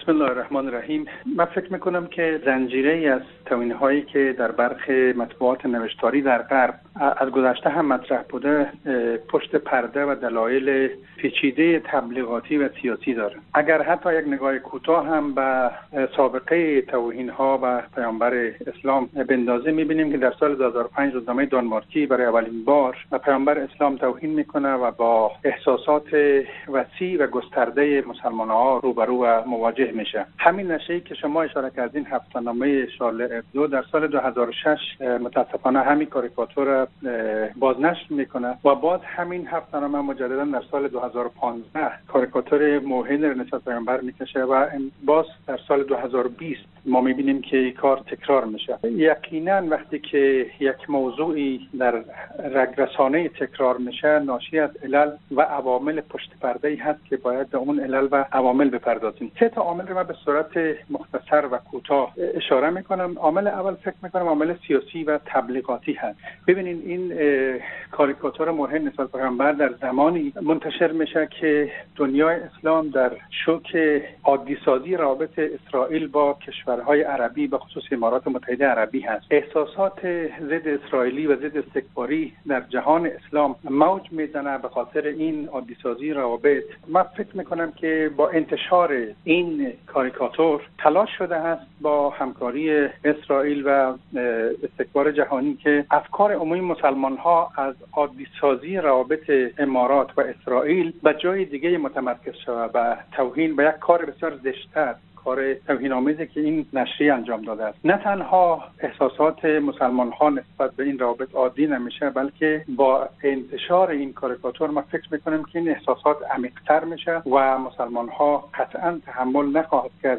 بسم الله الرحمن الرحیم. من فکر میکنم که زنجیره‌ای از توهین‌هایی که در برخی مطبوعات نوشتاری در غرب از گذشته هم مطرح بوده پشت پرده و دلایل پیچیده تبلیغاتی و سیاسی داره. اگر حتی یک نگاه کوتاه هم به سابقه توهین‌ها و پیامبر اسلام بندازیم، می‌بینیم که در سال 2005 روزنامه دانمارکی برای اولین بار به پیامبر اسلام توهین میکنه و با احساسات وسیع و گسترده مسلمان‌ها روبرو و مواجه میشه. همین نشریه‌ای که شما اشاره کردین، هفته‌نامه شارل ابدو، در سال 2006 متاسفانه همین کاریکاتور بازنشر میکنه و باز همین هفته‌نامه مجددا در سال 2015 کاریکاتور موهن را نسبت به پیامبر میکشه و باز در سال 2020 ما میبینیم که این کار تکرار میشه. یقینا وقتی که یک موضوعی در رگرسانه تکرار میشه، ناشی از علل و عوامل پشت پرده‌ای هست که باید به اون علل و عوامل بپردازیم. سه تا عامل رو من به صورت مختصر و کوتاه اشاره میکنم. عامل اول فکر میکنم عامل سیاسی و تبلیغاتی هست. ببینید این کاریکاتور موهن نسبت به پیامبر در زمانی منتشر میشه که دنیای اسلام در شوک عادی سازی روابط اسرائیل با کشورهای عربی به خصوص امارات متحده عربی هست. احساسات ضد اسرائیلی و ضد استکباری در جهان اسلام موج میزنه به خاطر این عادی سازی روابط. من فکر میکنم که با انتشار این کاریکاتور تلاش شده است با همکاری اسرائیل و استکبار جهانی که افکار عمومی مسلمان ها از عادی سازی روابط امارات و اسرائیل به جای دیگه متمرکز شود و توهین به یک کار بسیار زشت‌تر، کار توهین‌آمیزی که این نشریه انجام داده است. نه تنها احساسات مسلمان ها نسبت به این روابط عادی نمیشه، بلکه با انتشار این کاریکاتور ما فکر میکنیم که این احساسات عمیق‌تر میشه و مسلمان ها قطعاً تحمل نخواهد کرد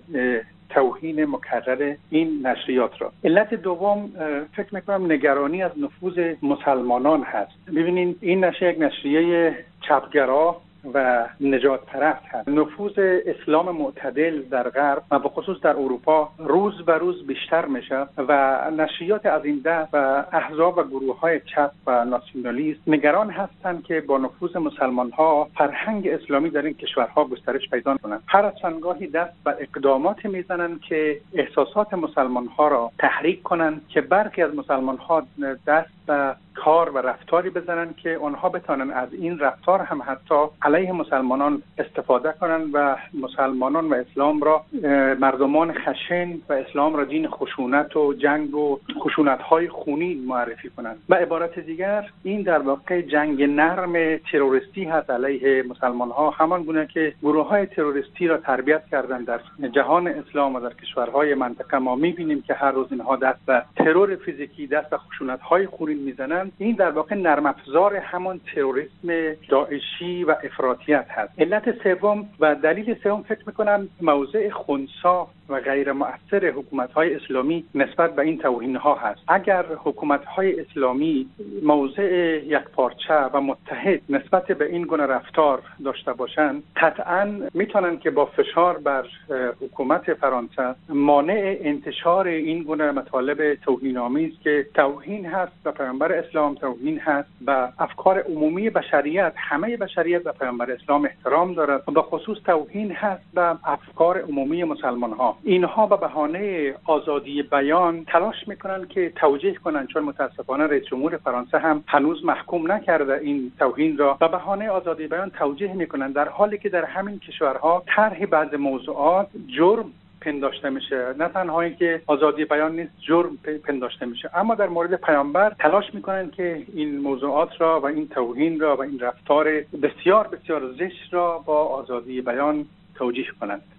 توهین مکرر این نشریات را. علت دوم فکر میکنم نگرانی از نفوذ مسلمانان هست. ببینید این نشریه یک نشریه چپگرا و نجات پرست هست. نفوذ اسلام معتدل در غرب و به خصوص در اروپا روز به روز بیشتر میشه و نشریات از این دست و احزاب و گروه‌های چپ و ناسیونالیست نگران هستند که با نفوذ مسلمان‌ها فرهنگ اسلامی در این کشورها گسترش پیدا کنند. هر از چندگاهی دست بر اقدامات میزنند که احساسات مسلمان‌ها را تحریک کنند که برخی از مسلمان‌ها دست به کار و رفتاری بزنند که آنها بتوانند از این رفتار هم حتی علیه مسلمانان استفاده کنند و مسلمانان و اسلام را مردمان خشن و اسلام را دین خشونت و جنگ و خشونت‌های خونین معرفی کنند. به عبارت دیگر این در واقع جنگ نرم تروریستی هست علیه مسلمان‌ها، همان گونه که گروه‌های تروریستی را تربیت کردند در جهان اسلام و در کشورهای منطقه. ما می‌بینیم که هر روز اینها دست به ترور فیزیکی، دست به خشونت‌های خونین می‌زنند. این در واقع نرم افزار همان تروریسم داعشی و افراطیت هست. علت سوم و دلیل سوم فکر می‌کنم موضع خنثی و غیر مؤثر حکومت‌های اسلامی نسبت به این توهین‌ها هست. اگر حکومت‌های اسلامی موضع یکپارچه و متحد نسبت به این گونه رفتار داشته باشند، قطعاً می‌تونن که با فشار بر حکومت فرانسه مانع انتشار این گونه مطالب توهین‌آمیز که توهین هست و پیامبر اسلام توهین هست و افکار عمومی بشریت، همه بشریت و پیامبر اسلام احترام دارد و به خصوص توهین هست به افکار عمومی مسلمان‌ها. اینها به بهانه آزادی بیان تلاش میکنن که توجیه کنن، چون متاسفانه رئیس جمهور فرانسه هم هنوز محکوم نکرده این توهین را، به بهانه آزادی بیان توجیه میکنن، در حالی که در همین کشورها طرح بعض موضوعات جرم پنداشته میشه. نه تنها اینکه آزادی بیان نیست، جرم پنداشته میشه. اما در مورد پیامبر تلاش میکنن که این موضوعات را و این توهین را و این رفتار بسیار بسیار زشت را با آزادی بیان توجیه کنند.